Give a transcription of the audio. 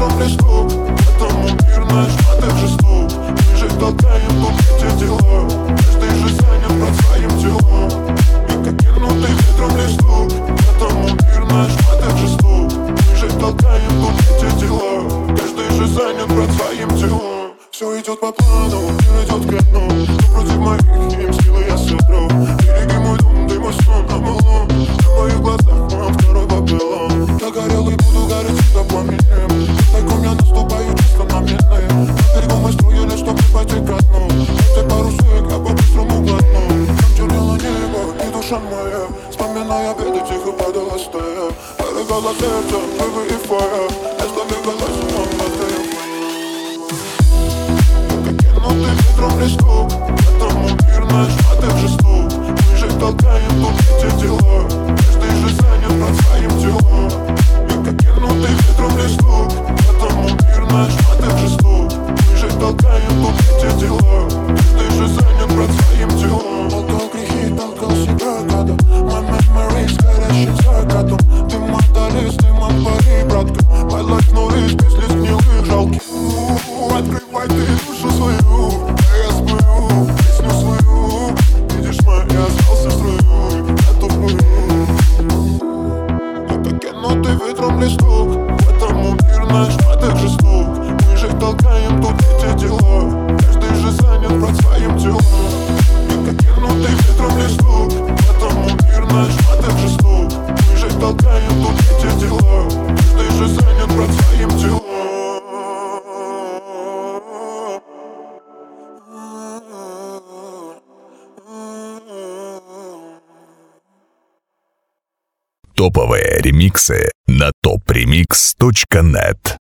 ветром листок. Поэтому мир наш маток жесток. Мы же толкаем тут эти дела. Каждый же занят под своим делом. И как кинутый ветром листок. Поэтому мир наш маток жесток. Мы же толкаем тут эти дела. Каждый же занят под своим делом. Все идет по плану, мир идет к дну. Но против моих им силы я сотру. Береги мой дом, ты мой сон, на малом. В моих глазах мам второй Вавилон. Я горел и буду гореть всегда пламенем. Тайком я наступаю чисто на мины. На берегу мы строили, чтоб не пойти ко дну. Эти парусы я по-быстрому глотну. Там чернело небо и душа моя, вспоминая беды, тихо падала стая. Дорогало сердце, живы и фая. Я сбегалась, мама, ты кинутый ветром листок. Поэтому мир наш маток жесток. Мы же толкаем тут эти дела. Каждый же занят под своим делом. И как кинутый ветром листок. Поэтому мир наш маток жесток. Мы же толкаем тут эти дела. Каждый же занят под своим делом. Толкал грехи, толкал себя года. My memories горящим закатом. Ты моталист, ты пари, братка. My life no risk, без лист гнилых жалких. Открывай ты душу свою, а я сплю песню свою. Видишь, я остался в строю, я тупую. Я как кинутый ветром листок. Поэтому мир наш маток жесток. Мы же толкаем тут эти дела. Каждый же занят под своим делом. Я как кинутый ветром листок. Поэтому мир наш маток жесток. Мы же толкаем тут эти дела. Каждый же занят под своим делом. Топовые ремиксы на topremix.net.